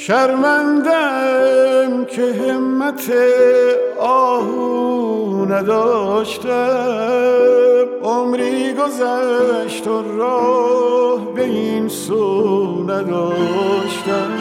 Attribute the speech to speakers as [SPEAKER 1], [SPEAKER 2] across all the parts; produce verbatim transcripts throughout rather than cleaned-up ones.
[SPEAKER 1] شرمندم که همت آهو نداشتم، عمری گذشت و راه به این سو نداشتم.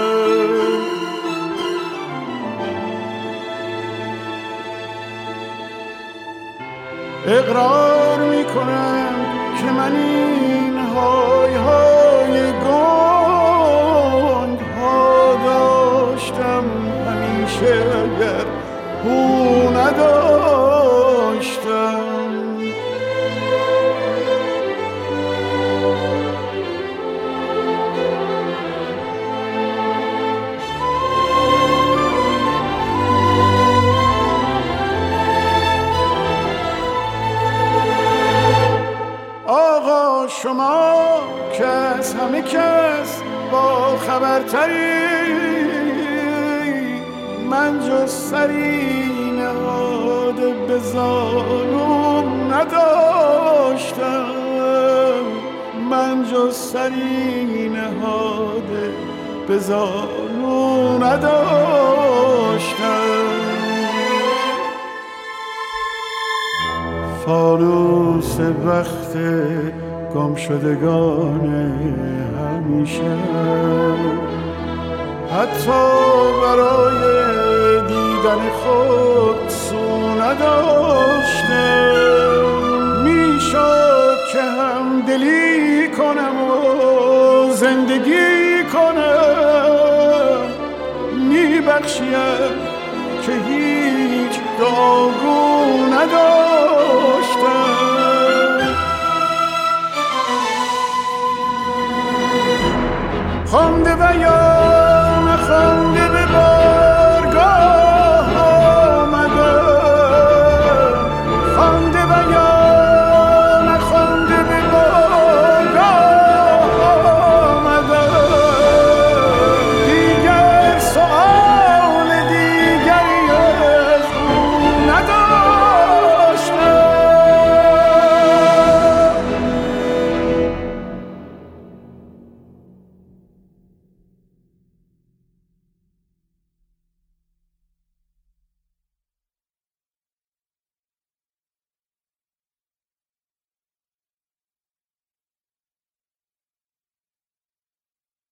[SPEAKER 1] اقرار میکنم که من این های های گنگ ها داشتم همیشه اگر او نداشتم. آقا شما که از همه کس با خبرتری، من جز سری نهاده به زانوم نداشتم، من جز سری نهاده به زانوم نداشتم. فانوس وقت گم شدگان همیشه حتی برای دیدن خود سو نداشتم. میشد که هم دلی کنم و زندگی کنم، میبخشیم